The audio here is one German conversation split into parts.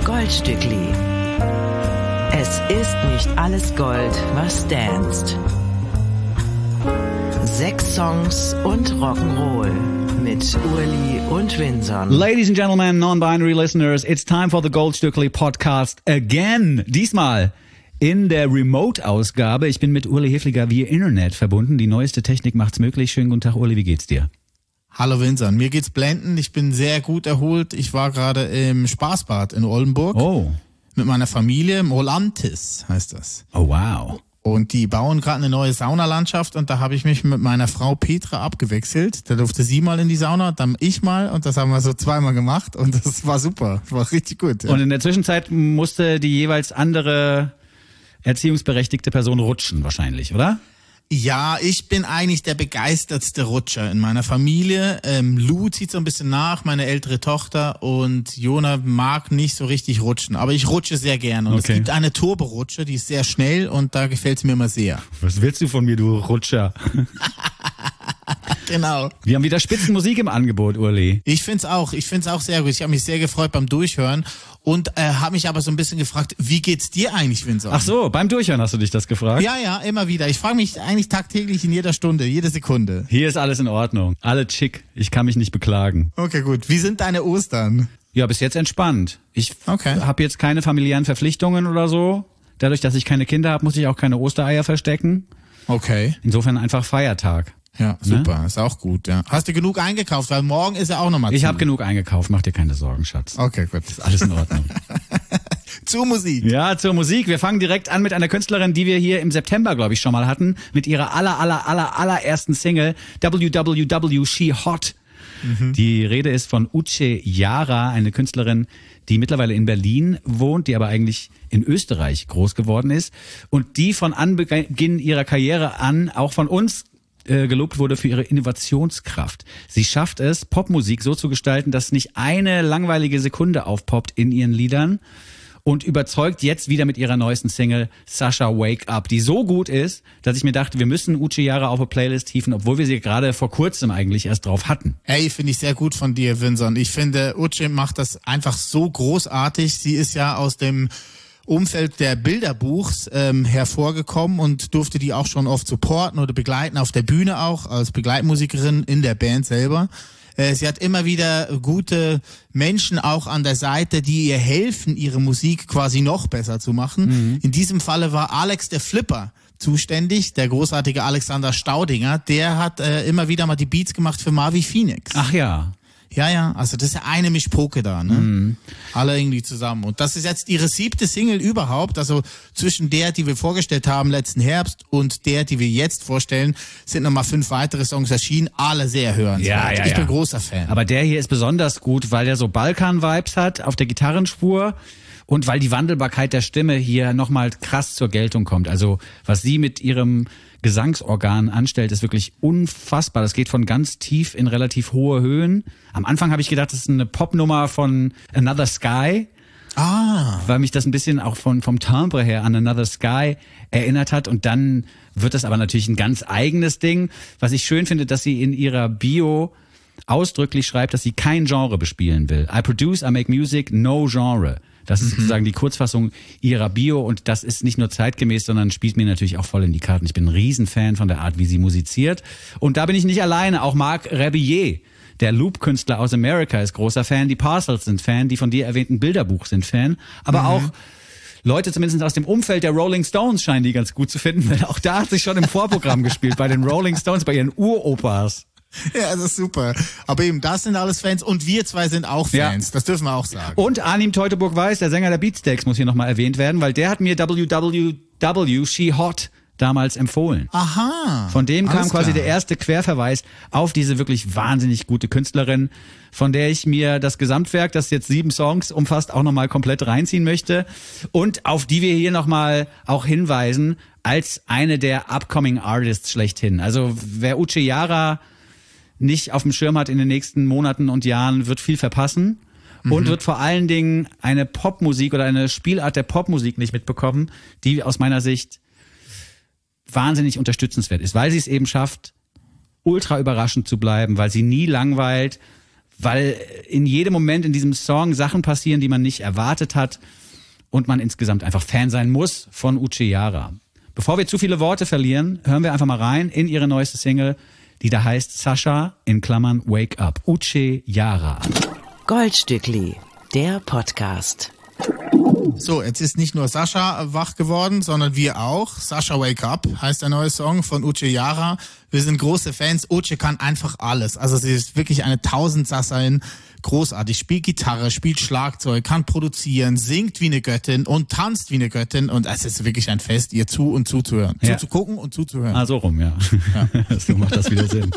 Goldstückli. Es ist nicht alles Gold, was glänzt. 6 Songs und Rock'n'Roll mit Urli und Vinson. Ladies and gentlemen, non-binary listeners, it's time for the Goldstückli Podcast again. Diesmal in der Remote-Ausgabe. Ich bin mit Urli Hefliger via Internet verbunden. Die neueste Technik macht's möglich. Schönen guten Tag, Urli, wie geht's dir? Hallo Vinson, mir geht's blendend. Ich bin sehr gut erholt. Ich war gerade im Spaßbad in Oldenburg. Oh. Mit meiner Familie. Molantis heißt das. Oh, wow. Und die bauen gerade eine neue Saunalandschaft und da habe ich mich mit meiner Frau Petra abgewechselt. Da durfte sie mal in die Sauna, dann ich mal und das haben wir so zweimal gemacht und das war super. Das war richtig gut. Ja. Und in der Zwischenzeit musste die jeweils andere erziehungsberechtigte Person rutschen wahrscheinlich, oder? Ja, ich bin eigentlich der begeistertste Rutscher in meiner Familie. Lou zieht so ein bisschen nach, meine ältere Tochter, und Jona mag nicht so richtig rutschen, aber ich rutsche sehr gerne. Und Es gibt eine Turborutsche, die ist sehr schnell und da gefällt es mir immer sehr. Was willst du von mir, du Rutscher? Genau. Wir haben wieder Spitzenmusik im Angebot, Urli. Ich find's auch sehr gut. Ich habe mich sehr gefreut beim Durchhören und habe mich aber so ein bisschen gefragt, wie geht's dir eigentlich, Vincent? Ach so, beim Durchhören hast du dich das gefragt? Ja, immer wieder. Ich frage mich eigentlich tagtäglich in jeder Stunde, jede Sekunde. Hier ist alles in Ordnung. Alle chic. Ich kann mich nicht beklagen. Okay, gut. Wie sind deine Ostern? Ja, bis jetzt entspannt. Ich habe jetzt keine familiären Verpflichtungen oder so. Dadurch, dass ich keine Kinder habe, muss ich auch keine Ostereier verstecken. Okay. Insofern einfach Feiertag. Ja, super, ist auch gut, ja. Hast du genug eingekauft? Weil morgen ist ja auch nochmal zu. Ich habe genug eingekauft, mach dir keine Sorgen, Schatz. Okay, gut. Ist alles in Ordnung. Zur Musik. Ja, zur Musik. Wir fangen direkt an mit einer Künstlerin, die wir hier im September, glaube ich, schon mal hatten, mit ihrer allerersten Single, WWW She Hot. Die Rede ist von Uche Jara, eine Künstlerin, die mittlerweile in Berlin wohnt, die aber eigentlich in Österreich groß geworden ist und die von Anbeginn ihrer Karriere an auch von uns gelobt wurde für ihre Innovationskraft. Sie schafft es, Popmusik so zu gestalten, dass nicht eine langweilige Sekunde aufpoppt in ihren Liedern und überzeugt jetzt wieder mit ihrer neuesten Single Sasha Wake Up, die so gut ist, dass ich mir dachte, wir müssen Uche Jara auf eine Playlist hieven, obwohl wir sie gerade vor kurzem eigentlich erst drauf hatten. Hey, finde ich sehr gut von dir, Vincent. Ich finde, Uche macht das einfach so großartig. Sie ist ja aus dem Umfeld der Bilderbuchs hervorgekommen und durfte die auch schon oft supporten oder begleiten, auf der Bühne auch, als Begleitmusikerin in der Band selber. Sie hat immer wieder gute Menschen auch an der Seite, die ihr helfen, ihre Musik quasi noch besser zu machen. In diesem Falle war Alex der Flipper zuständig, der großartige Alexander Staudinger. Der hat immer wieder mal die Beats gemacht für Marvi Phoenix. Ach ja. Ja, also das ist ja eine Mischpoke da, ne? Alle irgendwie zusammen. Und das ist jetzt ihre 7. Single überhaupt, also zwischen der, die wir vorgestellt haben letzten Herbst und der, die wir jetzt vorstellen, sind nochmal 5 weitere Songs erschienen, alle sehr hörenswert. Ich bin großer Fan. Aber der hier ist besonders gut, weil der so Balkan-Vibes hat auf der Gitarrenspur. Und weil die Wandelbarkeit der Stimme hier nochmal krass zur Geltung kommt. Also was sie mit ihrem Gesangsorgan anstellt, ist wirklich unfassbar. Das geht von ganz tief in relativ hohe Höhen. Am Anfang habe ich gedacht, das ist eine Popnummer von Another Sky. Weil mich das ein bisschen auch vom Timbre her an Another Sky erinnert hat. Und dann wird das aber natürlich ein ganz eigenes Ding. Was ich schön finde, dass sie in ihrer Bio ausdrücklich schreibt, dass sie kein Genre bespielen will. I produce, I make music, no genre. Das ist sozusagen die Kurzfassung ihrer Bio und das ist nicht nur zeitgemäß, sondern spielt mir natürlich auch voll in die Karten. Ich bin ein Riesenfan von der Art, wie sie musiziert. Und da bin ich nicht alleine. Auch Marc Rebillet, der Loop-Künstler aus Amerika, ist großer Fan. Die Parcels sind Fan. Die von dir erwähnten Bilderbuch sind Fan. Aber auch Leute zumindest aus dem Umfeld der Rolling Stones scheinen die ganz gut zu finden. Weil auch da hat sich schon im Vorprogramm gespielt, bei den Rolling Stones, bei ihren Uropas. Ja, das ist super. Aber eben, das sind alles Fans und wir zwei sind auch Fans. Ja. Das dürfen wir auch sagen. Und Arnim Teutoburg-Weiß, der Sänger der Beatsteaks, muss hier nochmal erwähnt werden, weil der hat mir WWW She Hot damals empfohlen. Aha. Von dem kam quasi der erste Querverweis auf diese wirklich wahnsinnig gute Künstlerin, von der ich mir das Gesamtwerk, das jetzt 7 Songs umfasst, auch nochmal komplett reinziehen möchte und auf die wir hier nochmal auch hinweisen als eine der Upcoming Artists schlechthin. Also wer Uche Jara nicht auf dem Schirm hat in den nächsten Monaten und Jahren, wird viel verpassen und wird vor allen Dingen eine Popmusik oder eine Spielart der Popmusik nicht mitbekommen, die aus meiner Sicht wahnsinnig unterstützenswert ist, weil sie es eben schafft, ultra überraschend zu bleiben, weil sie nie langweilt, weil in jedem Moment in diesem Song Sachen passieren, die man nicht erwartet hat und man insgesamt einfach Fan sein muss von Uche Yara. Bevor wir zu viele Worte verlieren, hören wir einfach mal rein in ihre neueste Single, die da heißt Sascha in Klammern Wake Up. Uche Yara. Goldstückli, der Podcast. So, jetzt ist nicht nur Sascha wach geworden, sondern wir auch. Sascha Wake Up heißt der neue Song von Uche Yara. Wir sind große Fans. Uche kann einfach alles. Also sie ist wirklich eine Tausendsasserin. Großartig. Spielt Gitarre, spielt Schlagzeug, kann produzieren, singt wie eine Göttin und tanzt wie eine Göttin. Und es ist wirklich ein Fest, ihr zu und zuzuhören. Ja. Zuzugucken und zuzuhören. Ah, so rum, ja. So macht das wieder Sinn.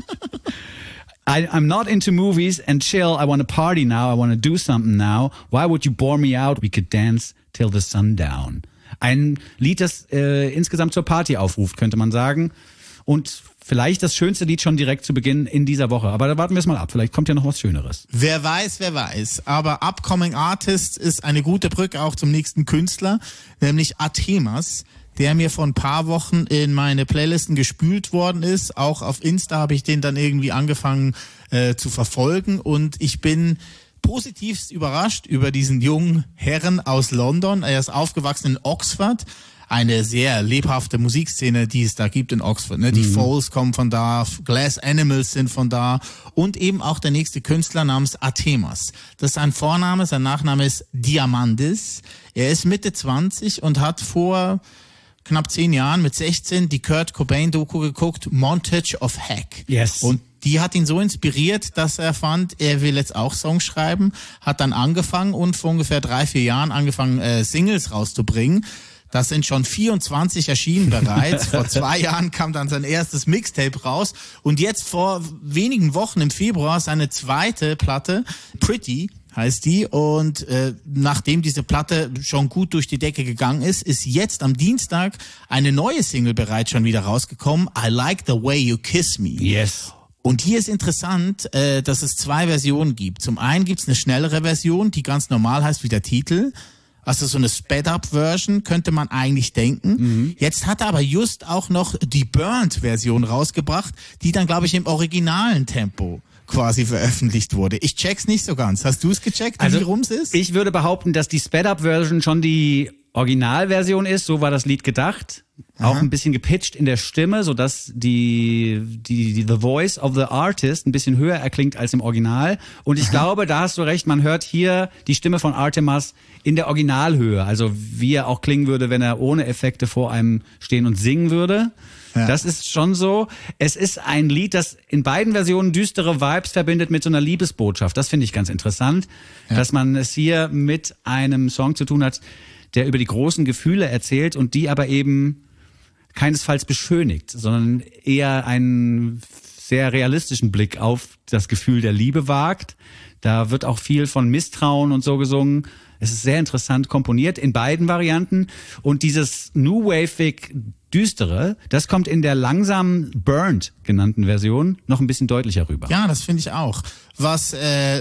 I'm not into movies and chill. I want to party now. I want to do something now. Why would you bore me out? We could dance till the sundown. Ein Lied, das insgesamt zur Party aufruft, könnte man sagen. Und vielleicht das schönste Lied schon direkt zu Beginn in dieser Woche. Aber da warten wir es mal ab. Vielleicht kommt ja noch was Schöneres. Wer weiß, wer weiß. Aber Upcoming Artist ist eine gute Brücke auch zum nächsten Künstler, nämlich Athemas, der mir vor ein paar Wochen in meine Playlisten gespült worden ist. Auch auf Insta habe ich den dann irgendwie angefangen zu verfolgen und ich bin positivst überrascht über diesen jungen Herren aus London. Er ist aufgewachsen in Oxford. Eine sehr lebhafte Musikszene, die es da gibt in Oxford. Ne? Die Foals kommen von da, Glass Animals sind von da und eben auch der nächste Künstler namens Athemas. Das ist sein Vorname, sein Nachname ist Diamandis. Er ist Mitte 20 und hat vor knapp 10 Jahren mit 16 die Kurt Cobain-Doku geguckt, Montage of Heck. Yes. Und die hat ihn so inspiriert, dass er fand, er will jetzt auch Songs schreiben, hat dann angefangen und vor ungefähr 3-4 Jahren angefangen, Singles rauszubringen. Das sind schon 24 erschienen bereits. Vor 2 Jahren kam dann sein erstes Mixtape raus. Und jetzt vor wenigen Wochen im Februar seine zweite Platte, Pretty heißt die. Und nachdem diese Platte schon gut durch die Decke gegangen ist, ist jetzt am Dienstag eine neue Single bereits schon wieder rausgekommen. I Like the Way You Kiss Me. Yes. Und hier ist interessant, dass es 2 Versionen gibt. Zum einen gibt es eine schnellere Version, die ganz normal heißt wie der Titel. Also so eine Sped-Up-Version könnte man eigentlich denken. Jetzt hat er aber just auch noch die Burnt-Version rausgebracht, die dann, glaube ich, im originalen Tempo quasi veröffentlicht wurde. Ich check's nicht so ganz. Hast du es gecheckt, wie rum es ist? Ich würde behaupten, dass die Sped-Up-Version schon die Originalversion ist. So war das Lied gedacht. Auch ein bisschen gepitcht in der Stimme, sodass die The Voice of the Artist ein bisschen höher erklingt als im Original. Und ich glaube, da hast du recht, man hört hier die Stimme von Artemas in der Originalhöhe. Also wie er auch klingen würde, wenn er ohne Effekte vor einem stehen und singen würde. Ja. Das ist schon so. Es ist ein Lied, das in beiden Versionen düstere Vibes verbindet mit so einer Liebesbotschaft. Das finde ich ganz interessant, dass man es hier mit einem Song zu tun hat, der über die großen Gefühle erzählt und die aber eben keinesfalls beschönigt, sondern eher einen sehr realistischen Blick auf das Gefühl der Liebe wagt. Da wird auch viel von Misstrauen und so gesungen. Es ist sehr interessant komponiert in beiden Varianten. Und dieses New Wave-ig Düstere, das kommt in der langsam Burnt genannten Version noch ein bisschen deutlicher rüber. Ja, das finde ich auch. Was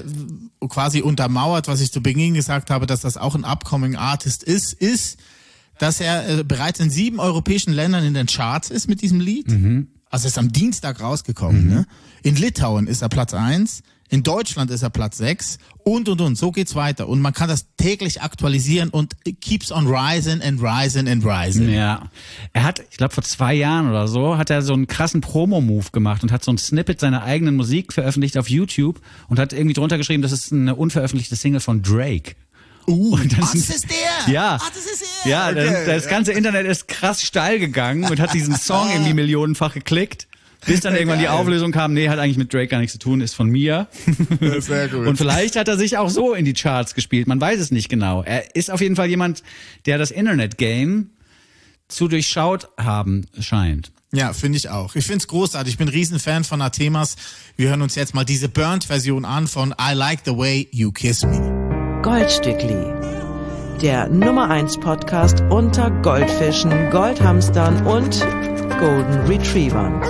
quasi untermauert, was ich zu Beginn gesagt habe, dass das auch ein Upcoming Artist ist, dass er bereits in 7 europäischen Ländern in den Charts ist mit diesem Lied. Also ist am Dienstag rausgekommen. Ne? In Litauen ist er Platz 1, in Deutschland ist er Platz 6 und. So geht's weiter. Und man kann das täglich aktualisieren und it keeps on rising and rising and rising. Ja. Er hat, ich glaube vor 2 Jahren oder so, hat er so einen krassen Promo-Move gemacht und hat so ein Snippet seiner eigenen Musik veröffentlicht auf YouTube und hat irgendwie drunter geschrieben, das ist eine unveröffentlichte Single von Drake. Das ist der! Ja, das ist er! Ja, okay. das ganze Internet ist krass steil gegangen und hat diesen Song irgendwie millionenfach geklickt. Bis dann irgendwann die Auflösung kam, nee, hat eigentlich mit Drake gar nichts zu tun, ist von mir. Sehr gut. Und vielleicht hat er sich auch so in die Charts gespielt, man weiß es nicht genau. Er ist auf jeden Fall jemand, der das Internet-Game zu durchschaut haben scheint. Ja, finde ich auch. Ich finde es großartig. Ich bin ein Riesenfan von Athemas. Wir hören uns jetzt mal diese Burnt-Version an von I Like the Way You Kiss Me. Goldstückli, der Nummer 1 Podcast unter Goldfischen, Goldhamstern und Golden Retrievern.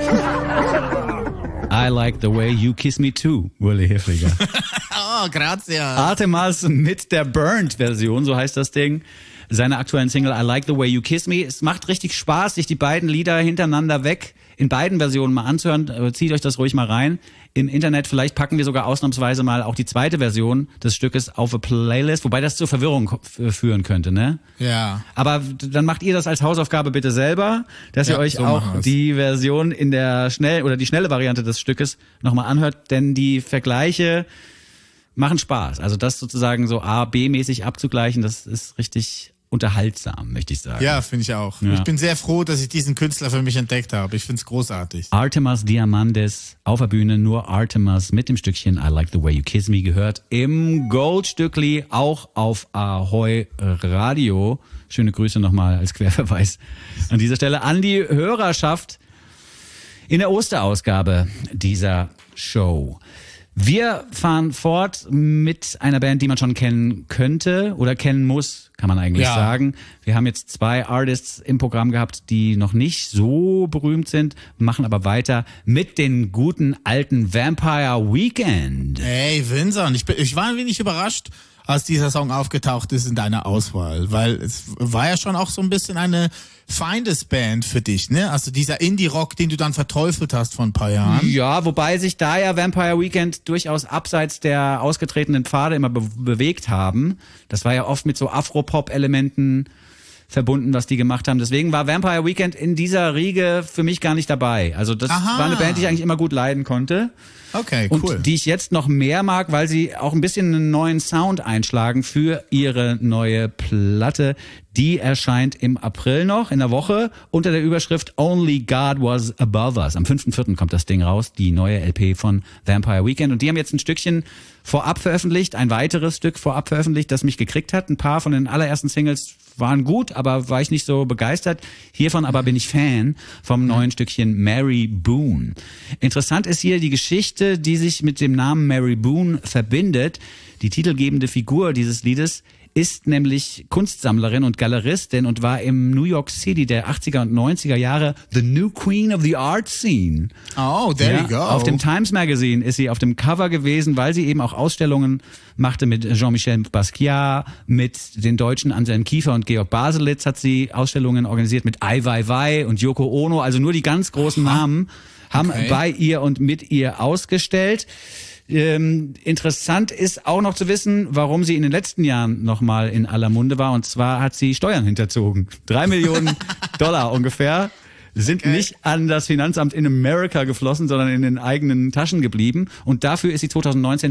I like the way you kiss me too, Uli Hilfiger. Oh, grazie. Athemas mit der Burnt-Version, so heißt das Ding, seiner aktuellen Single I Like the Way You Kiss Me. Es macht richtig Spaß, sich die beiden Lieder hintereinander weg in beiden Versionen mal anzuhören. Zieht euch das ruhig mal rein. Im Internet, vielleicht packen wir sogar ausnahmsweise mal auch die zweite Version des Stückes auf eine Playlist, wobei das zur Verwirrung führen könnte, ne? Ja. Aber dann macht ihr das als Hausaufgabe bitte selber, dass ihr euch so auch machen wir's. die Version in der die schnelle Variante des Stückes nochmal anhört, denn die Vergleiche machen Spaß. Also das sozusagen so A-B-mäßig abzugleichen, das ist richtig unterhaltsam, möchte ich sagen. Ja, finde ich auch. Ja. Ich bin sehr froh, dass ich diesen Künstler für mich entdeckt habe. Ich finde es großartig. Artemas Diamandis auf der Bühne, nur Artemas mit dem Stückchen I Like the Way You Kiss Me gehört im Goldstückli, auch auf Ahoi Radio. Schöne Grüße nochmal als Querverweis an dieser Stelle an die Hörerschaft in der Osterausgabe dieser Show. Wir fahren fort mit einer Band, die man schon kennen könnte oder kennen muss, kann man eigentlich sagen. Wir haben jetzt 2 Artists im Programm gehabt, die noch nicht so berühmt sind, machen aber weiter mit den guten alten Vampire Weekend. Hey, Vincent, ich war ein wenig überrascht, als dieser Song aufgetaucht ist in deiner Auswahl, weil es war ja schon auch so ein bisschen eine Feindesband für dich, ne? Also dieser Indie-Rock, den du dann verteufelt hast vor ein paar Jahren. Ja, wobei sich da ja Vampire Weekend durchaus abseits der ausgetretenen Pfade immer bewegt haben. Das war ja oft mit so Afro-Pop-Elementen verbunden, was die gemacht haben. Deswegen war Vampire Weekend in dieser Riege für mich gar nicht dabei. Also das war eine Band, die ich eigentlich immer gut leiden konnte. Okay, cool. Und die ich jetzt noch mehr mag, weil sie auch ein bisschen einen neuen Sound einschlagen für ihre neue Platte. Die erscheint im April noch, in der Woche, unter der Überschrift Only God Was Above Us. Am 5.4. kommt das Ding raus, die neue LP von Vampire Weekend. Und die haben jetzt ein Stückchen vorab veröffentlicht, ein weiteres Stück vorab veröffentlicht, das mich gekriegt hat. Ein paar von den allerersten Singles waren gut, aber war ich nicht so begeistert. Hiervon aber bin ich Fan vom neuen Stückchen Mary Boone. Interessant ist hier die Geschichte, die sich mit dem Namen Mary Boone verbindet. Die titelgebende Figur dieses Liedes ist nämlich Kunstsammlerin und Galeristin und war im New York City der 80er und 90er Jahre the new queen of the art scene. Oh, there you go. Auf dem Times Magazine ist sie auf dem Cover gewesen, weil sie eben auch Ausstellungen machte mit Jean-Michel Basquiat, mit den Deutschen Anselm Kiefer und Georg Baselitz hat sie Ausstellungen organisiert, mit Ai Weiwei und Yoko Ono, also nur die ganz großen Namen haben bei ihr und mit ihr ausgestellt. Interessant ist auch noch zu wissen, warum sie in den letzten Jahren nochmal in aller Munde war. Und zwar hat sie Steuern hinterzogen. 3 Millionen $, ungefähr sind nicht an das Finanzamt in Amerika geflossen, sondern in den eigenen Taschen geblieben. Und dafür ist sie 2019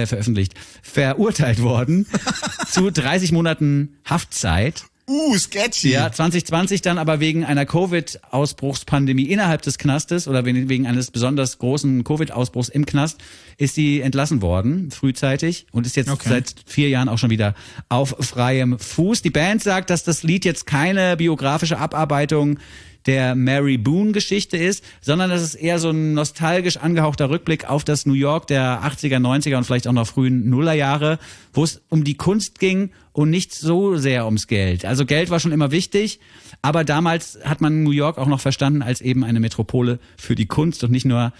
verurteilt worden zu 30 Monaten Haftzeit. Sketchy. Ja, 2020 dann aber wegen einer Covid-Ausbruchspandemie innerhalb des Knastes oder wegen eines besonders großen Covid-Ausbruchs im Knast ist sie entlassen worden, frühzeitig, und ist jetzt seit 4 Jahren auch schon wieder auf freiem Fuß. Die Band sagt, dass das Lied jetzt keine biografische Abarbeitung der Mary Boone-Geschichte ist, sondern dass es eher so ein nostalgisch angehauchter Rückblick auf das New York der 80er, 90er und vielleicht auch noch frühen Nullerjahre, wo es um die Kunst ging und nicht so sehr ums Geld. Also Geld war schon immer wichtig, aber damals hat man New York auch noch verstanden als eben eine Metropole für die Kunst und nicht nur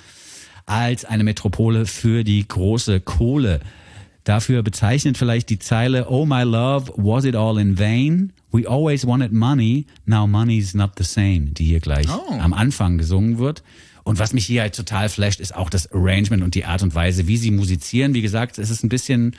als eine Metropole für die große Kohle. Dafür bezeichnet vielleicht die Zeile Oh my love, was it all in vain? We always wanted money, now money's not the same, die hier gleich am Anfang gesungen wird. Und was mich hier halt total flasht, ist auch das Arrangement und die Art und Weise, wie sie musizieren. Wie gesagt, es ist ein bisschen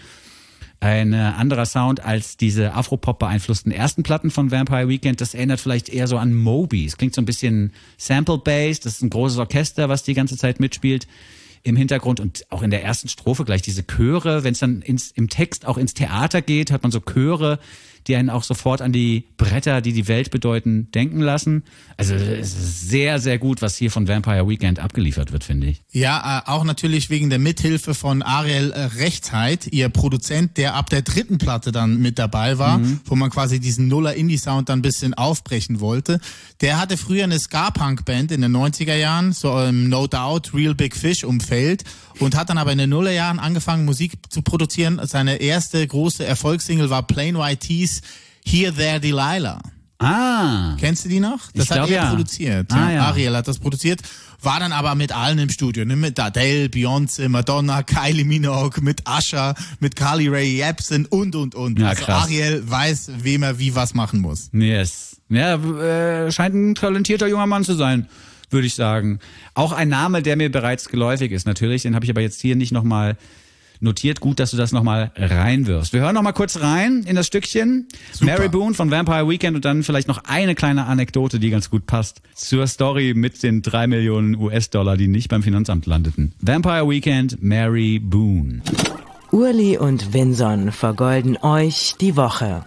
ein anderer Sound als diese Afropop beeinflussten ersten Platten von Vampire Weekend. Das erinnert vielleicht eher so an Moby. Es klingt so ein bisschen Sample-based. Das ist ein großes Orchester, was die ganze Zeit mitspielt im Hintergrund und auch in der ersten Strophe gleich diese Chöre. Wenn es dann im Text auch ins Theater geht, hat man so Chöre, die einen auch sofort an die Bretter, die die Welt bedeuten, denken lassen. Also es ist sehr, sehr gut, was hier von Vampire Weekend abgeliefert wird, finde ich. Ja, auch natürlich wegen der Mithilfe von Ariel Rechtsheit, ihr Produzent, der ab der 3. Platte dann mit dabei war, wo man quasi diesen Nuller-Indie-Sound dann ein bisschen aufbrechen wollte. Der hatte früher eine Ska-Punk-Band in den 90er Jahren, so im No Doubt, Real Big Fish-Umfeld und hat dann aber in den Nullerjahren angefangen, Musik zu produzieren. Seine erste große Erfolgssingle war Plain White Tees, Here There Delilah. Kennst du die noch? Das hat er produziert. Ariel hat das produziert, war dann aber mit allen im Studio, ne? Mit Adele, Beyoncé, Madonna, Kylie Minogue, mit Usher, mit Carly Rae Jepsen und. Ja, also krass. Ariel weiß, wem er wie was machen muss. Yes. Ja, scheint ein talentierter junger Mann zu sein. würde ich sagen. Auch ein Name, der mir bereits geläufig ist natürlich, den habe ich aber jetzt hier nicht nochmal notiert. Gut, dass du das nochmal reinwirfst. Wir hören nochmal kurz rein in das Stückchen. Super. Mary Boone von Vampire Weekend und dann vielleicht noch eine kleine Anekdote, die ganz gut passt zur Story mit den 3 Millionen US-Dollar, die nicht beim Finanzamt landeten. Vampire Weekend, Mary Boone. Urli und Vinson vergolden euch die Woche.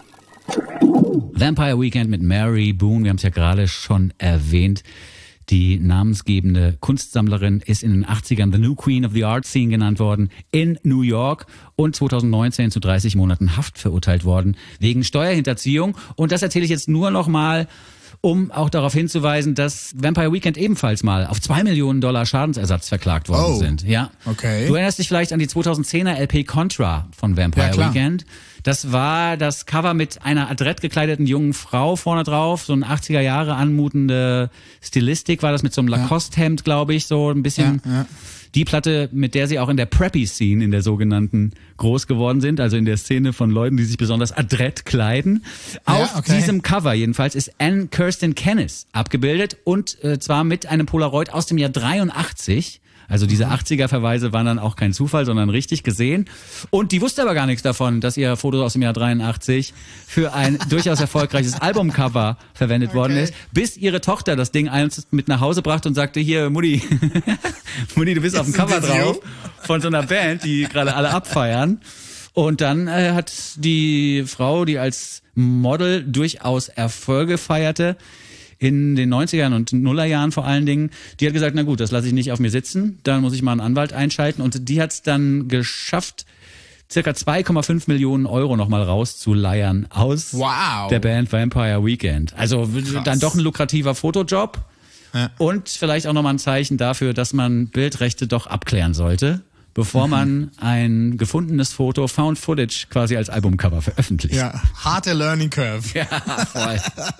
Vampire Weekend mit Mary Boone, wir haben es ja gerade schon erwähnt. Die namensgebende Kunstsammlerin ist in den 80ern The New Queen of the Art Scene genannt worden in New York und 2019 zu 30 Monaten Haft verurteilt worden wegen Steuerhinterziehung. Und das erzähle ich jetzt nur noch mal, um auch darauf hinzuweisen, dass Vampire Weekend ebenfalls mal auf 2 Millionen Dollar Schadensersatz verklagt worden sind. Ja. Okay. Du erinnerst dich vielleicht an die 2010er LP Contra von Vampire Weekend. Das war das Cover mit einer adrett gekleideten jungen Frau vorne drauf, so eine 80er Jahre anmutende Stilistik war das mit so einem Lacoste-Hemd, glaube ich, so ein bisschen. Ja. Die Platte, mit der sie auch in der Preppy-Scene, in der sogenannten, groß geworden sind, also in der Szene von Leuten, die sich besonders adrett kleiden. Auf diesem Cover jedenfalls ist Anne Kirsten Kenneth abgebildet und zwar mit einem Polaroid aus dem Jahr 83. Also diese 80er-Verweise waren dann auch kein Zufall, sondern richtig gesehen. Und die wusste aber gar nichts davon, dass ihr Foto aus dem Jahr 83 für ein durchaus erfolgreiches Albumcover verwendet worden ist, bis ihre Tochter das Ding einst mit nach Hause brachte und sagte, hier, Mutti, Mutti, du bist auf dem Cover drauf von so einer Band, die gerade alle abfeiern. Und dann hat die Frau, die als Model durchaus Erfolge feierte, in den 90ern und Nullerjahren vor allen Dingen, die hat gesagt, na gut, das lasse ich nicht auf mir sitzen, dann muss ich mal einen Anwalt einschalten und die hat es dann geschafft, circa 2,5 Millionen Euro nochmal rauszuleiern aus der Band Vampire Weekend. Also dann doch ein lukrativer Fotojob und vielleicht auch nochmal ein Zeichen dafür, dass man Bildrechte doch abklären sollte, bevor man ein gefundenes Foto, Found Footage, quasi als Albumcover veröffentlicht. Ja, harte Learning Curve. Ja, voll.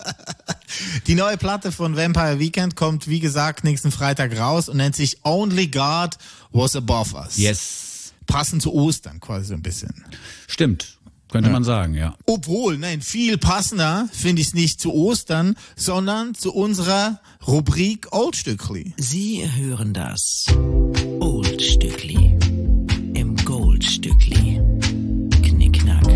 Die neue Platte von Vampire Weekend kommt, wie gesagt, nächsten Freitag raus und nennt sich Only God Was Above Us. Yes. Passend zu Ostern quasi so ein bisschen. Stimmt. Könnte man sagen, ja. Obwohl, nein, viel passender finde ich es nicht zu Ostern, sondern zu unserer Rubrik Oldstückli. Sie hören das Oldstückli im Goldstückli. Knickknack.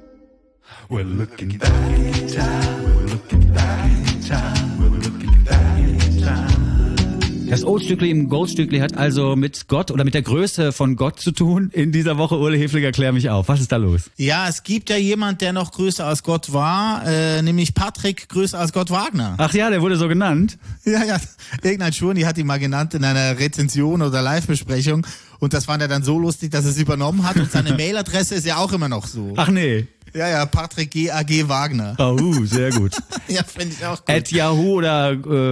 We're looking back in time, we're looking back in time, we're looking back in time. Das Oldstückli im Goldstückli hat also mit Gott oder mit der Größe von Gott zu tun. In dieser Woche, Uli Hefliger, klär mich auf. Was ist da los? Ja, es gibt ja jemand, der noch größer als Gott war, nämlich Patrick größer als Gott Wagner. Ach ja, der wurde so genannt? Ja, irgendein Schwurni hat ihn mal genannt in einer Rezension oder Live-Besprechung und das fand er dann so lustig, dass er es übernommen hat und seine Mailadresse ist ja auch immer noch so. Ach nee. Ja, Patrick G.A.G. Wagner. Sehr gut. Ja, finde ich auch gut. At Yahoo oder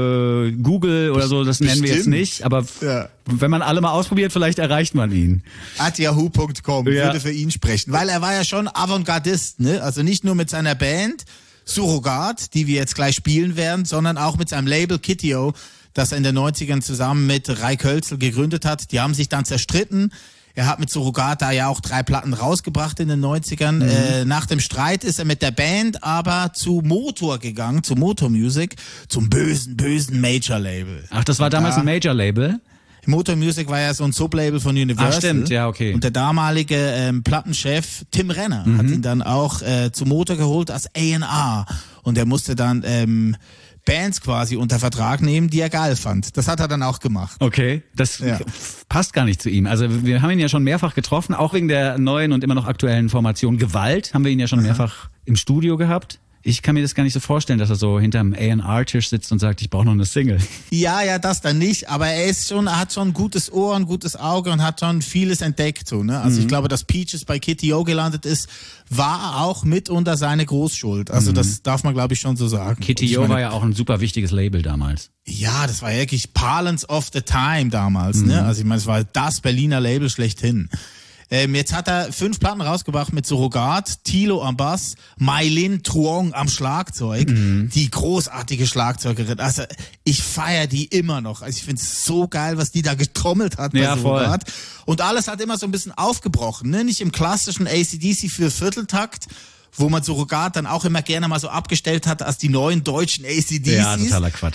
Google oder so, das nennen wir jetzt nicht. Aber wenn man alle mal ausprobiert, vielleicht erreicht man ihn. At yahoo.com würde für ihn sprechen. Weil er war ja schon Avantgardist, ne? Also nicht nur mit seiner Band Surrogat, die wir jetzt gleich spielen werden, sondern auch mit seinem Label Kitty-O, das er in den 90ern zusammen mit Rai Kölzel gegründet hat. Die haben sich dann zerstritten. Er hat mit Surrogat da ja auch 3 Platten rausgebracht in den 90ern. Nach dem Streit ist er mit der Band aber zu Motor gegangen, zu Motor Music, zum bösen Major-Label. Ach, das war damals ein Major-Label? Motor Music war ja so ein Sublabel von Universal. Ach, stimmt, ja, okay. Und der damalige Plattenchef Tim Renner hat ihn dann auch zu Motor geholt als A&R. Und er musste dann Bands quasi unter Vertrag nehmen, die er geil fand. Das hat er dann auch gemacht. Okay, das passt gar nicht zu ihm. Also wir haben ihn ja schon mehrfach getroffen, auch wegen der neuen und immer noch aktuellen Formation Gewalt haben wir ihn ja schon mehrfach im Studio gehabt. Ich kann mir das gar nicht so vorstellen, dass er so hinterm A&R-Tisch sitzt und sagt, ich brauche noch eine Single. Ja, das dann nicht, aber er hat schon ein gutes Ohr, ein gutes Auge und hat schon vieles entdeckt. So, ne? Also ich glaube, dass Peaches bei Kitty-O gelandet ist, war auch mitunter seine Großschuld. Also das darf man, glaube ich, schon so sagen. Kitty-O war ja auch ein super wichtiges Label damals. Ja, das war wirklich Parlance of the Time damals. Ne? Also ich meine, es war das Berliner Label schlechthin. Jetzt hat er 5 Platten rausgebracht mit Surrogat, Tilo am Bass, Maylin Truong am Schlagzeug, die großartige Schlagzeugerin. Also ich feiere die immer noch. Also ich finde es so geil, was die da getrommelt hat bei Surrogat. Voll. Und alles hat immer so ein bisschen aufgebrochen, ne? Nicht im klassischen AC/DC für Vierteltakt, wo man Surrogat dann auch immer gerne mal so abgestellt hat als die neuen deutschen AC/DCs. Ja, totaler Quatsch.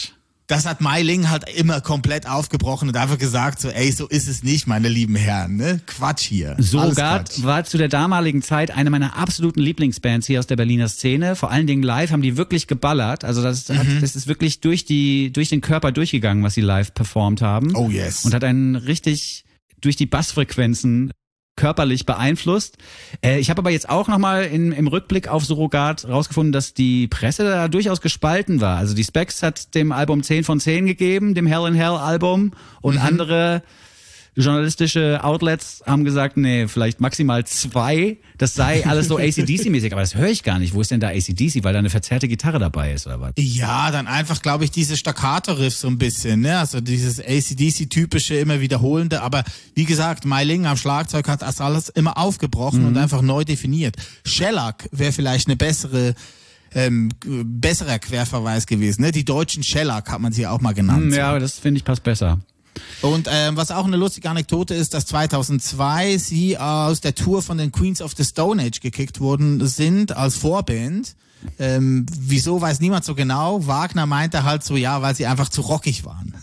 das hat Mai Ling halt immer komplett aufgebrochen und einfach gesagt so, ey, so ist es nicht, meine lieben Herren, ne? Quatsch hier. Surrogat war zu der damaligen Zeit eine meiner absoluten Lieblingsbands hier aus der Berliner Szene. Vor allen Dingen live haben die wirklich geballert. Also das ist wirklich durch den Körper durchgegangen, was sie live performt haben. Oh yes. Und hat einen richtig durch die Bassfrequenzen körperlich beeinflusst. Ich habe aber jetzt auch nochmal im Rückblick auf Surrogat rausgefunden, dass die Presse da durchaus gespalten war. Also die Specs hat dem Album 10 von 10 gegeben, dem Hell in Hell Album, und andere journalistische Outlets haben gesagt, nee, vielleicht maximal 2. Das sei alles so AC/DC-mäßig, aber das höre ich gar nicht. Wo ist denn da AC/DC? Weil da eine verzerrte Gitarre dabei ist, oder was? Ja, dann einfach, glaube ich, diese Staccato-Riff so ein bisschen, ne? Also dieses AC/DC-typische, immer wiederholende. Aber wie gesagt, Mai Ling am Schlagzeug hat das alles immer aufgebrochen und einfach neu definiert. Shellac wäre vielleicht eine besserer Querverweis gewesen, ne? Die deutschen Shellac hat man sie auch mal genannt. Ja, aber das finde ich passt besser. Und was auch eine lustige Anekdote ist, dass 2002 sie aus der Tour von den Queens of the Stone Age gekickt worden sind als Vorband. Wieso, weiß niemand so genau. Wagner meinte halt so, ja, weil sie einfach zu rockig waren.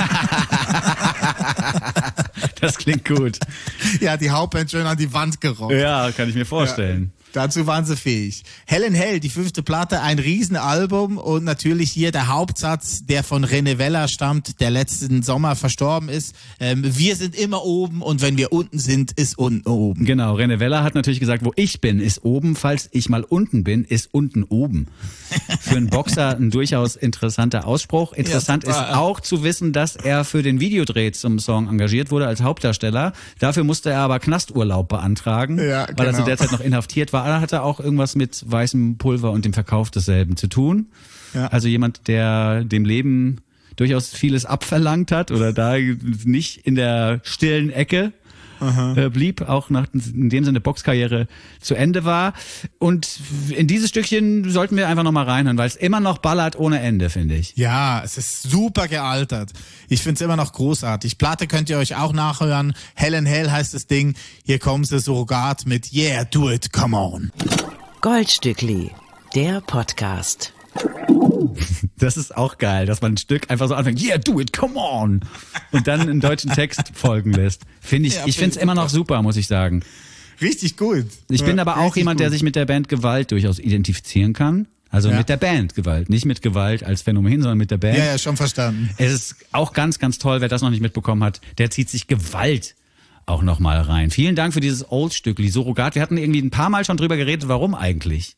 Das klingt gut. Ja, die Hauptband schön an die Wand gerockt. Ja, kann ich mir vorstellen. Ja. Dazu waren sie fähig. Hell in Hell, die 5. Platte, ein Riesenalbum und natürlich hier der Hauptsatz, der von René Weller stammt, der letzten Sommer verstorben ist. Wir sind immer oben und wenn wir unten sind, ist unten oben. Genau, René Weller hat natürlich gesagt, wo ich bin, ist oben. Falls ich mal unten bin, ist unten oben. Für einen Boxer ein durchaus interessanter Ausspruch. Interessant ist auch zu wissen, dass er für den Videodreh zum Song engagiert wurde als Hauptdarsteller. Dafür musste er aber Knasturlaub beantragen, weil er zu der Zeit noch inhaftiert war. Da hatte auch irgendwas mit weißem Pulver und dem Verkauf desselben zu tun. Ja. Also jemand, der dem Leben durchaus vieles abverlangt hat oder da nicht in der stillen Ecke blieb, auch nach in dem Sinne Boxkarriere zu Ende war. Und in dieses Stückchen sollten wir einfach nochmal reinhören, weil es immer noch ballert ohne Ende, finde ich. Ja, es ist super gealtert. Ich finde es immer noch großartig. Platte könnt ihr euch auch nachhören. Hell in Hell heißt das Ding. Hier kommt sie, Surrogat mit Yeah, do it, come on. Goldstückli, der Podcast. Das ist auch geil, dass man ein Stück einfach so anfängt, yeah, do it, come on, und dann einen deutschen Text folgen lässt. Finde ich, ich finde es immer noch super, muss ich sagen. Richtig gut. Ich bin aber auch jemand, der sich mit der Band Gewalt durchaus identifizieren kann. Also mit der Band Gewalt, nicht mit Gewalt als Phänomen, sondern mit der Band. Ja, schon verstanden. Es ist auch ganz, ganz toll, wer das noch nicht mitbekommen hat, der zieht sich Gewalt auch nochmal rein. Vielen Dank für dieses Old-Stückli, Surrogat. Wir hatten irgendwie ein paar Mal schon drüber geredet, warum eigentlich?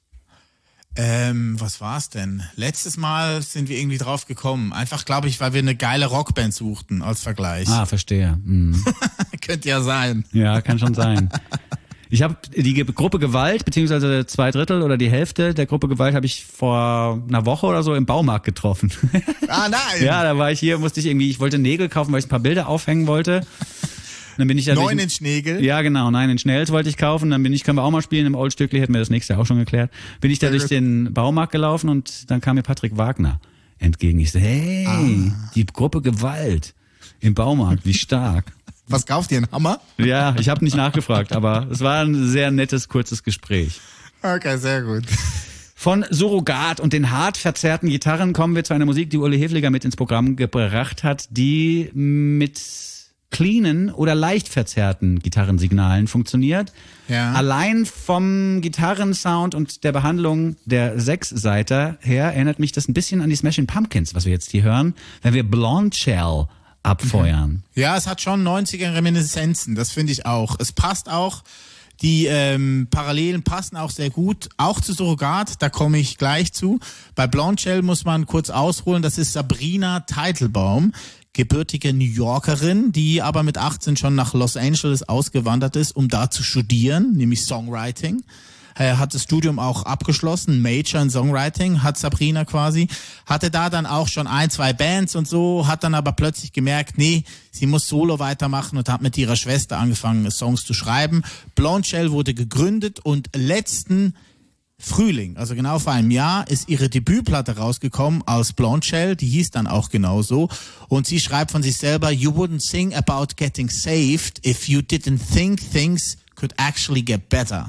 Was war's denn? Letztes Mal sind wir irgendwie drauf gekommen. Einfach, glaube ich, weil wir eine geile Rockband suchten als Vergleich. Ah, verstehe. Könnte ja sein. Ja, kann schon sein. Ich habe die Gruppe Gewalt, beziehungsweise 2/3 oder die Hälfte der Gruppe Gewalt habe ich vor einer Woche oder so im Baumarkt getroffen. Ah, nein! Ja, da war ich hier, ich wollte Nägel kaufen, weil ich ein paar Bilder aufhängen wollte. Dann bin ich 9-Inch Nägel? Ja, genau, 9-Inch Nails wollte ich kaufen. Dann können wir auch mal spielen im Old Stückli, hätten wir das nächste auch schon geklärt. Bin ich da durch den Baumarkt gelaufen und dann kam mir Patrick Wagner entgegen. Ich so, hey, die Gruppe Gewalt im Baumarkt, wie stark. Was kauft ihr, einen Hammer? Ja, ich habe nicht nachgefragt, aber es war ein sehr nettes, kurzes Gespräch. Okay, sehr gut. Von Surrogat und den hart verzerrten Gitarren kommen wir zu einer Musik, die Uli Hefliger mit ins Programm gebracht hat, die mit cleanen oder leicht verzerrten Gitarrensignalen funktioniert. Ja. Allein vom Gitarrensound und der Behandlung der Sechsseiter her erinnert mich das ein bisschen an die Smashing Pumpkins, was wir jetzt hier hören, wenn wir Blonde Shell abfeuern. Ja, es hat schon 90er-Reminiszenzen, das finde ich auch. Es passt auch, die Parallelen passen auch sehr gut, auch zu Surrogat, da komme ich gleich zu. Bei Blonde Shell muss man kurz ausholen, das ist Sabrina Teitelbaum, gebürtige New Yorkerin, die aber mit 18 schon nach Los Angeles ausgewandert ist, um da zu studieren, nämlich Songwriting. Hat das Studium auch abgeschlossen, Major in Songwriting, hat Sabrina quasi. Hatte da dann auch schon 1-2 Bands und so, hat dann aber plötzlich gemerkt, nee, sie muss Solo weitermachen und hat mit ihrer Schwester angefangen, Songs zu schreiben. Blonde Shell wurde gegründet und letzten Frühling, also genau vor einem Jahr, ist ihre Debütplatte rausgekommen als Blonde Shell, die hieß dann auch genauso. Und sie schreibt von sich selber, you wouldn't sing about getting saved if you didn't think things could actually get better.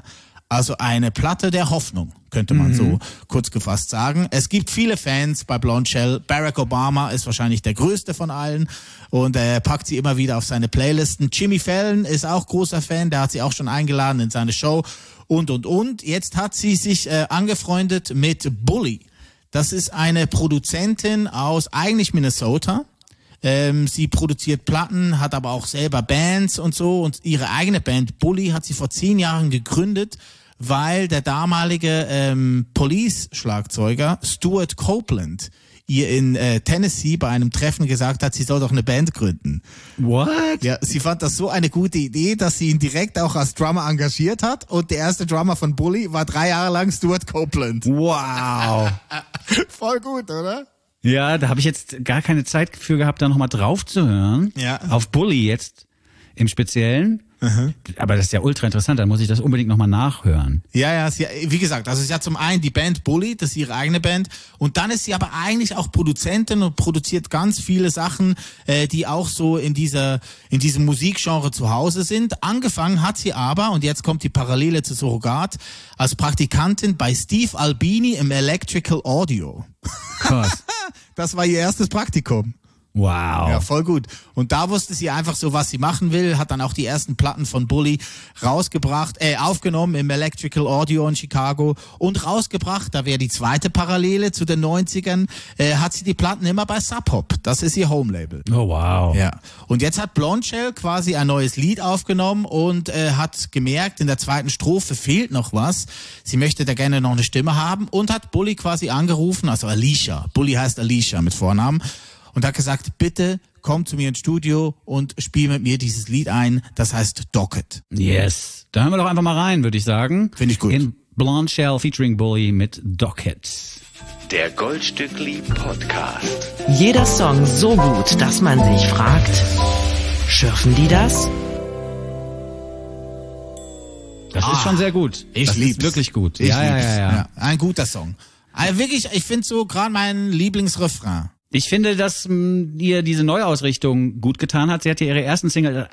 Also eine Platte der Hoffnung, könnte man so kurz gefasst sagen. Es gibt viele Fans bei Blonde Shell. Barack Obama ist wahrscheinlich der größte von allen und er packt sie immer wieder auf seine Playlisten. Jimmy Fallon ist auch großer Fan, der hat sie auch schon eingeladen in seine Show und. Jetzt hat sie sich angefreundet mit Bully. Das ist eine Produzentin aus eigentlich Minnesota. Sie produziert Platten, hat aber auch selber Bands und so und ihre eigene Band Bully hat sie vor 10 Jahren gegründet, weil der damalige Police-Schlagzeuger Stuart Copeland ihr in Tennessee bei einem Treffen gesagt hat, sie soll doch eine Band gründen. What? Ja, sie fand das so eine gute Idee, dass sie ihn direkt auch als Drummer engagiert hat und der erste Drummer von Bully war 3 Jahre lang Stuart Copeland. Wow. Voll gut, oder? Ja, da habe ich jetzt gar keine Zeit für gehabt, da nochmal drauf zu hören. Ja. Auf Bully jetzt im Speziellen. Aber das ist ja ultra interessant, dann muss ich das unbedingt nochmal nachhören. Ja, wie gesagt, also sie hat zum einen die Band Bully, das ist ihre eigene Band, und dann ist sie aber eigentlich auch Produzentin und produziert ganz viele Sachen, die auch so in diesem Musikgenre zu Hause sind. Angefangen hat sie aber, und jetzt kommt die Parallele zu Surrogat, als Praktikantin bei Steve Albini im Electrical Audio. Krass. Das war ihr erstes Praktikum. Wow. Ja, voll gut. Und da wusste sie einfach so, was sie machen will, hat dann auch die ersten Platten von Bully aufgenommen im Electrical Audio in Chicago und rausgebracht, da wäre die zweite Parallele zu den 90ern, hat sie die Platten immer bei Sub Pop. Das ist ihr Home-Label. Oh, wow. Ja. Und jetzt hat Blonde Shell quasi ein neues Lied aufgenommen und hat gemerkt, in der zweiten Strophe fehlt noch was. Sie möchte da gerne noch eine Stimme haben und hat Bully quasi angerufen, also Alicia. Bully heißt Alicia mit Vornamen. Und hat gesagt, bitte komm zu mir ins Studio und spiel mit mir dieses Lied ein, das heißt Docket. Yes. Da hören wir doch einfach mal rein, würde ich sagen. Finde ich gut. In Blonde Shell featuring Bully mit Docket. Der Goldstückli Podcast. Jeder Song so gut, dass man sich fragt, schürfen die das? Das ist schon sehr gut. Ich das lieb's. ist wirklich gut. Ich lieb's. Ja. Ein guter Song. Also wirklich, ich finde so gerade mein Lieblingsrefrain. Ich finde, dass ihr diese Neuausrichtung gut getan hat. Sie hat ja ihre ersten Single...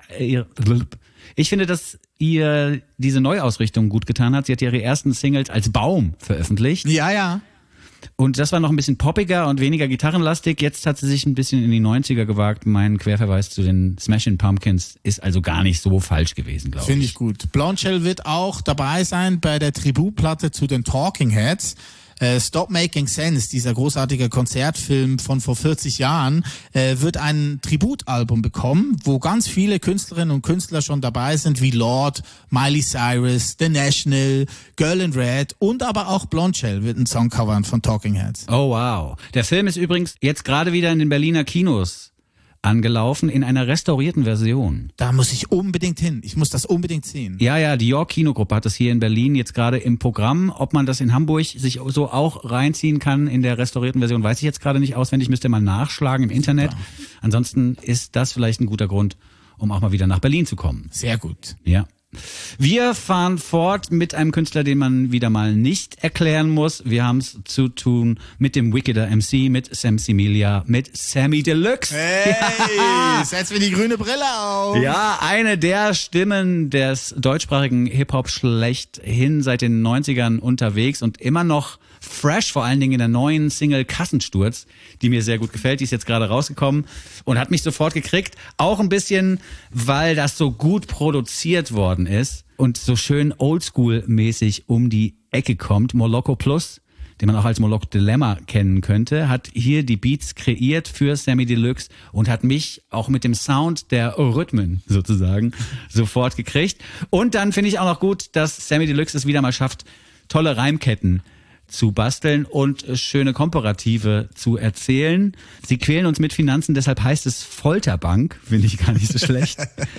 Ich finde, dass ihr diese Neuausrichtung gut getan hat. Sie hat ihre ersten Singles als Baum veröffentlicht. Ja. Und das war noch ein bisschen poppiger und weniger gitarrenlastig. Jetzt hat sie sich ein bisschen in die 90er gewagt. Mein Querverweis zu den Smashing Pumpkins ist also gar nicht so falsch gewesen, glaube ich. Finde ich gut. Blonde Shell wird auch dabei sein bei der Tributplatte zu den Talking Heads. Stop Making Sense, dieser großartige Konzertfilm von vor 40 Jahren, wird ein Tributalbum bekommen, wo ganz viele Künstlerinnen und Künstler schon dabei sind, wie Lorde, Miley Cyrus, The National, Girl in Red und aber auch Blonde Shell wird einen Song covern von Talking Heads. Oh wow. Der Film ist übrigens jetzt gerade wieder in den Berliner Kinos angelaufen in einer restaurierten Version. Da muss ich unbedingt hin. Ich muss das unbedingt sehen. Ja, die York Kinogruppe hat das hier in Berlin jetzt gerade im Programm. Ob man das in Hamburg sich so auch reinziehen kann in der restaurierten Version, weiß ich jetzt gerade nicht auswendig. Müsste mal nachschlagen im Internet. Ansonsten ist das vielleicht ein guter Grund, um auch mal wieder nach Berlin zu kommen. Sehr gut. Ja. Wir fahren fort mit einem Künstler, den man wieder mal nicht erklären muss. Wir haben es zu tun mit dem Wickeder MC, mit Sam Similia, mit Sammy Deluxe. Hey, setz mir die grüne Brille auf. Ja, eine der Stimmen des deutschsprachigen Hip-Hop schlechthin seit den 90ern unterwegs und immer noch fresh, vor allen Dingen in der neuen Single Kassensturz, die mir sehr gut gefällt. Die ist jetzt gerade rausgekommen und hat mich sofort gekriegt. Auch ein bisschen, weil das so gut produziert worden ist und so schön oldschool-mäßig um die Ecke kommt. Moloko Plus, den man auch als Moloko Dilemma kennen könnte, hat hier die Beats kreiert für Sammy Deluxe und hat mich auch mit dem Sound der Rhythmen sozusagen sofort gekriegt. Und dann finde ich auch noch gut, dass Sammy Deluxe es wieder mal schafft, tolle Reimketten zu basteln und schöne Komparative zu erzählen. Sie quälen uns mit Finanzen, deshalb heißt es Folterbank, finde ich gar nicht so schlecht.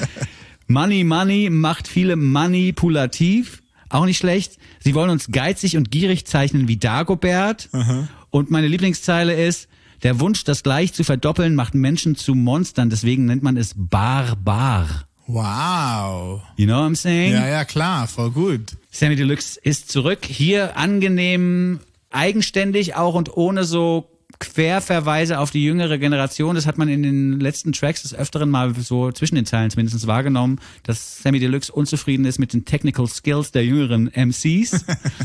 Money macht viele manipulativ, auch nicht schlecht. Sie wollen uns geizig und gierig zeichnen wie Dagobert. Und meine Lieblingszeile ist, der Wunsch, das gleich zu verdoppeln, macht Menschen zu Monstern, deswegen nennt man es Barbar. Wow. You know what I'm saying? Ja, klar, voll gut. Sammy Deluxe ist zurück. Hier angenehm, eigenständig auch und ohne so Querverweise auf die jüngere Generation. Das hat man in den letzten Tracks des Öfteren mal so zwischen den Zeilen zumindest wahrgenommen, dass Samy Deluxe unzufrieden ist mit den Technical Skills der jüngeren MCs.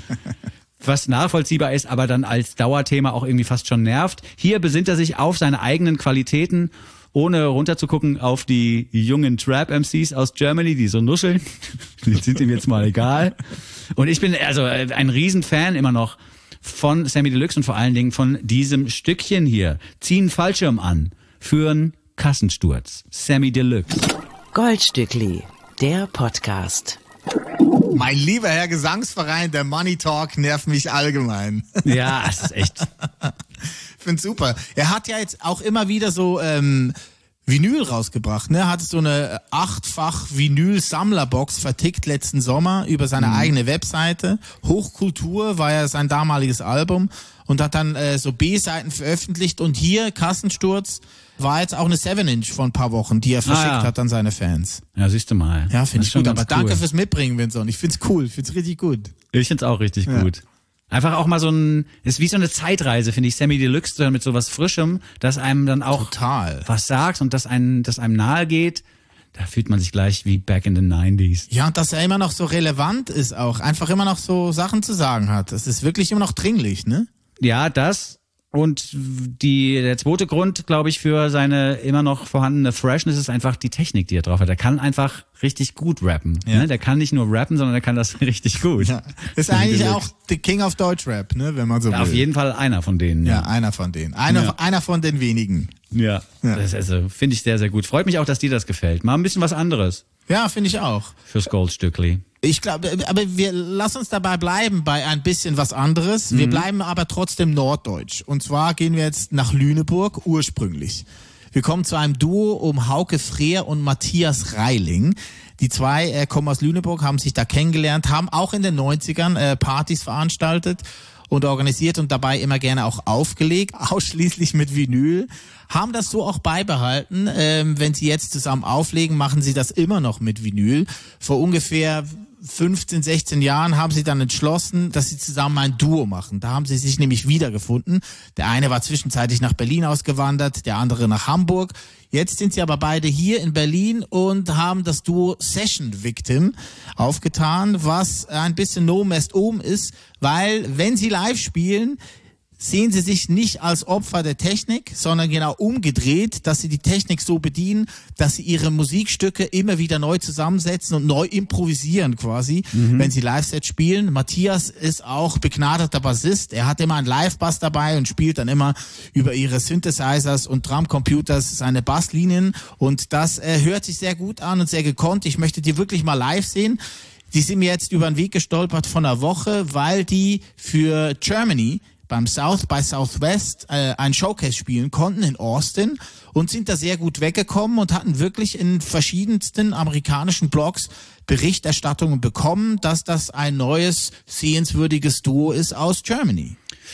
Was nachvollziehbar ist, aber dann als Dauerthema auch irgendwie fast schon nervt. Hier besinnt er sich auf seine eigenen Qualitäten, ohne runterzugucken auf die jungen Trap-MCs aus Germany, die so nuscheln. Die sind ihm jetzt mal egal. Und ich bin also ein Riesenfan immer noch von Samy Deluxe und vor allen Dingen von diesem Stückchen hier. Ziehen Fallschirm an, führen Kassensturz. Samy Deluxe. Goldstückli, der Podcast. Mein lieber Herr Gesangsverein, der Money Talk nervt mich allgemein. Ja, es ist echt. Ich find's super. Er hat ja jetzt auch immer wieder so Vinyl rausgebracht, ne? Hat so eine 8-fach Vinyl-Sammlerbox vertickt letzten Sommer über seine eigene Webseite. Hochkultur war ja sein damaliges Album und hat dann so B-Seiten veröffentlicht und hier Kassensturz war jetzt auch eine 7-Inch vor ein paar Wochen, die er verschickt hat an seine Fans. Ja, siehst du mal. Ja, finde ich gut. Aber danke cool. fürs Mitbringen, Vincent. Ich find's cool. Ich find's richtig gut. Ich find's auch richtig gut. Einfach auch mal ist wie so eine Zeitreise, finde ich, Samy Deluxe mit sowas Frischem, dass einem dann auch was sagt und das einem nahe geht. Da fühlt man sich gleich wie back in the 90s. Ja, und dass er immer noch so relevant ist auch. Einfach immer noch so Sachen zu sagen hat. Das ist wirklich immer noch dringlich, ne? Ja, das. Und der zweite Grund, glaube ich, für seine immer noch vorhandene Freshness ist einfach die Technik, die er drauf hat. Er kann einfach richtig gut rappen. Ja. Ne? Der kann nicht nur rappen, sondern er kann das richtig gut. Ja. Ist eigentlich auch der King of Deutschrap, ne, wenn man so will. Auf jeden Fall einer von denen. Ja, einer von denen. Einer von den wenigen. Ja. Das also, finde ich sehr, sehr gut. Freut mich auch, dass dir das gefällt. Mal ein bisschen was anderes. Ja, finde ich auch. Fürs Goldstückli. Ich glaube, aber lass uns dabei bleiben bei ein bisschen was anderes. Wir bleiben aber trotzdem norddeutsch. Und zwar gehen wir jetzt nach Lüneburg ursprünglich. Wir kommen zu einem Duo um Hauke Freer und Matthias Reiling. Die zwei kommen aus Lüneburg, haben sich da kennengelernt, haben auch in den 90ern Partys veranstaltet und organisiert und dabei immer gerne auch aufgelegt, ausschließlich mit Vinyl. Haben das so auch beibehalten. Wenn sie jetzt zusammen auflegen, machen sie das immer noch mit Vinyl. Vor ungefähr 15, 16 Jahren haben sie dann entschlossen, dass sie zusammen ein Duo machen. Da haben sie sich nämlich wiedergefunden. Der eine war zwischenzeitlich nach Berlin ausgewandert, der andere nach Hamburg. Jetzt sind sie aber beide hier in Berlin und haben das Duo Session Victim aufgetan, was ein bisschen No Messed ist, weil wenn sie live spielen, sehen sie sich nicht als Opfer der Technik, sondern genau umgedreht, dass sie die Technik so bedienen, dass sie ihre Musikstücke immer wieder neu zusammensetzen und neu improvisieren quasi, wenn sie Live-Sets spielen. Matthias ist auch begnadeter Bassist. Er hat immer einen Live-Bass dabei und spielt dann immer über ihre Synthesizers und Drumcomputers seine Basslinien. Und das hört sich sehr gut an und sehr gekonnt. Ich möchte die wirklich mal live sehen. Die sind mir jetzt über den Weg gestolpert von einer Woche, weil die für Germany beim South by Southwest ein Showcase spielen konnten in Austin und sind da sehr gut weggekommen und hatten wirklich in verschiedensten amerikanischen Blogs Berichterstattungen bekommen, dass das ein neues, sehenswürdiges Duo ist aus Germany.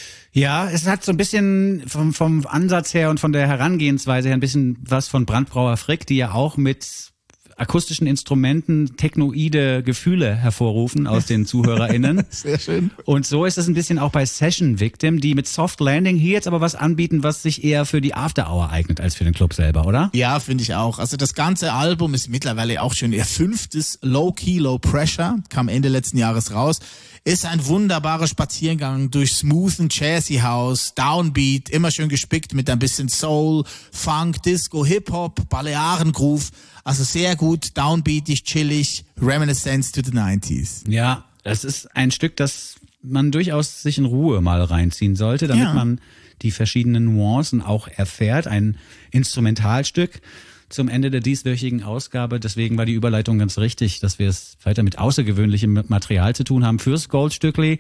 Ja, es hat so ein bisschen vom Ansatz her und von der Herangehensweise her ein bisschen was von Brandbrauer Frick, die ja auch mit akustischen Instrumenten technoide Gefühle hervorrufen aus den ZuhörerInnen. Sehr schön. Und so ist es ein bisschen auch bei Session Victim, die mit Soft Landing hier jetzt aber was anbieten, was sich eher für die After Hour eignet als für den Club selber, oder? Ja, finde ich auch. Also das ganze Album ist mittlerweile auch schon ihr 5. Low Key, Low Pressure, kam Ende letzten Jahres raus. Ist ein wunderbarer Spaziergang durch smoothen Jazzy House, Downbeat, immer schön gespickt mit ein bisschen Soul, Funk, Disco, Hip-Hop, Balearen-Groove. Also sehr gut, downbeatig, chillig, Reminiscence to the 90s. Ja, das ist ein Stück, das man durchaus sich in Ruhe mal reinziehen sollte, damit man die verschiedenen Nuancen auch erfährt. Ein Instrumentalstück zum Ende der dieswöchigen Ausgabe. Deswegen war die Überleitung ganz richtig, dass wir es weiter mit außergewöhnlichem Material zu tun haben fürs Goldstückli.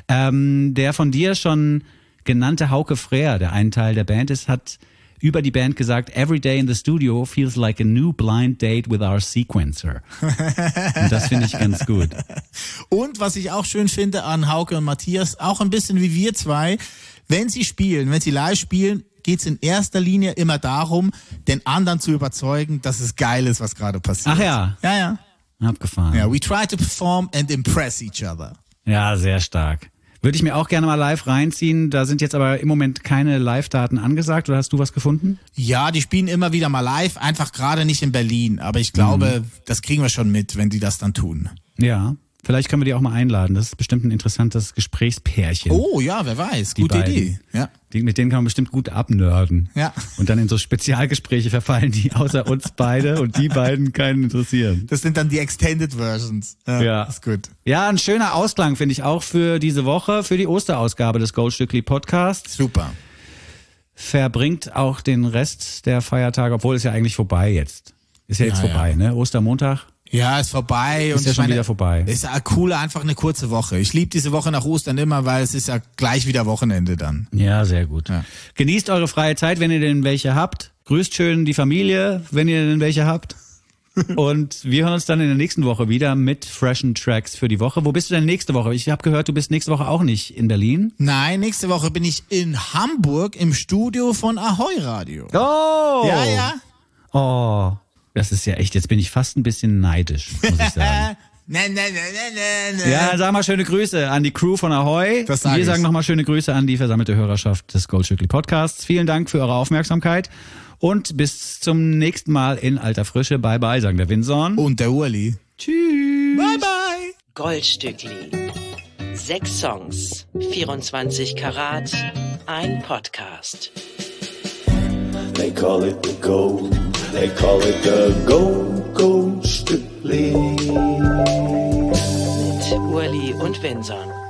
Der von dir schon genannte Hauke Freer, der ein Teil der Band ist, hat über die Band gesagt, every day in the studio feels like a new blind date with our sequencer. Und das finde ich ganz gut. Und was ich auch schön finde an Hauke und Matthias, auch ein bisschen wie wir zwei, wenn sie live spielen, geht es in erster Linie immer darum, den anderen zu überzeugen, dass es geil ist, was gerade passiert. Ach ja. Ja. Abgefahren. Ja, we try to perform and impress each other. Ja, sehr stark. Würde ich mir auch gerne mal live reinziehen. Da sind jetzt aber im Moment keine Live-Daten angesagt. Oder hast du was gefunden? Ja, die spielen immer wieder mal live, einfach gerade nicht in Berlin. Aber ich glaube, das kriegen wir schon mit, wenn die das dann tun. Ja, vielleicht können wir die auch mal einladen. Das ist bestimmt ein interessantes Gesprächspärchen. Oh ja, wer weiß. Gute beiden. Idee. Ja. Mit denen kann man bestimmt gut abnörden. Ja. Und dann in so Spezialgespräche verfallen, die außer uns beide und die beiden keinen interessieren. Das sind dann die Extended Versions. Ja. Ist gut. Ja, ein schöner Ausklang finde ich auch für diese Woche, für die Osterausgabe des Goldstückli Podcasts. Super. Verbringt auch den Rest der Feiertage, obwohl es ja eigentlich vorbei jetzt. Ist ja jetzt Ja, vorbei, ne? Ostermontag. Ja, ist vorbei. Ist ja schon wieder vorbei. Ist ja cool, einfach eine kurze Woche. Ich liebe diese Woche nach Ostern immer, weil es ist ja gleich wieder Wochenende dann. Ja, sehr gut. Ja. Genießt eure freie Zeit, wenn ihr denn welche habt. Grüßt schön die Familie, wenn ihr denn welche habt. Und wir hören uns dann in der nächsten Woche wieder mit freshen Tracks für die Woche. Wo bist du denn nächste Woche? Ich habe gehört, du bist nächste Woche auch nicht in Berlin. Nein, nächste Woche bin ich in Hamburg im Studio von Ahoi Radio. Oh! Ja, ja. Oh, das ist ja echt, jetzt bin ich fast ein bisschen neidisch, muss ich sagen. Nein. Ja, dann sag mal schöne Grüße an die Crew von Ahoi. Das sag Wir ich. sagen nochmal schöne Grüße an die versammelte Hörerschaft des Goldstückli Podcasts. Vielen Dank für eure Aufmerksamkeit und bis zum nächsten Mal in alter Frische. Bye bye, sagen der Winson. Und der Uli. Tschüss. Bye bye. Goldstückli. 6 Songs, 24 Karat, ein Podcast. They call it the gold. They call it the Gold Stückli. Mit Uli und Winson.